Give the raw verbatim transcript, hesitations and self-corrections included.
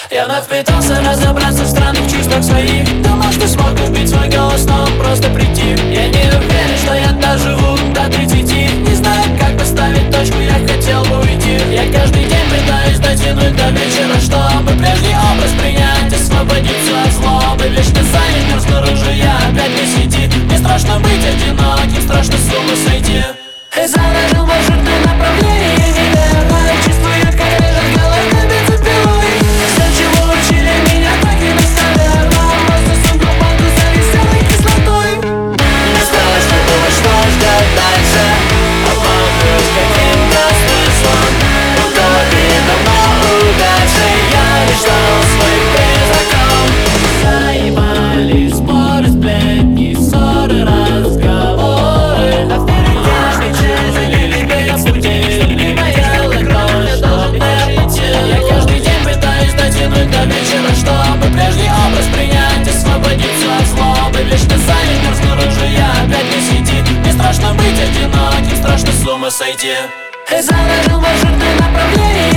Я вновь пытался разобраться в странных чувствах своих. Думал, что смог убить свой голос, но он просто притих. Я не уверен, что я доживу до тридцати. Не знаю, как поставить точку, я хотел бы уйти. Я каждый день пытаюсь дотянуть до вечера, чтобы прежний образ принять, освободиться от злобы. Вечно занят, но снаружи я опять не сидит. Мне страшно быть одиноким, страшно с ума сойти. И заложил маршрутное направление неверно. Чувствую, как лежит головой бензопилой. Все, чего учили меня, так и достоверно. Просто сумку банку за веселой кислотой. Не осталось никого, что ждать дальше. Обманываюсь каким-то смыслом. В голове давно удачи. Я лишь ждал своих призраков. Заебали споры, сплетни, ссоры, разговоры. А впереди каждый день залили без пути. Не моя кровь, я должен перейти. Я каждый день пытаюсь дотянуть до вечера, чтобы прежний образ принять, освободиться от злобы. Вечно занят, но снаружи я опять не сидит. Мне страшно быть одиноким, страшно с ума сойти. И заложил маршрутное направление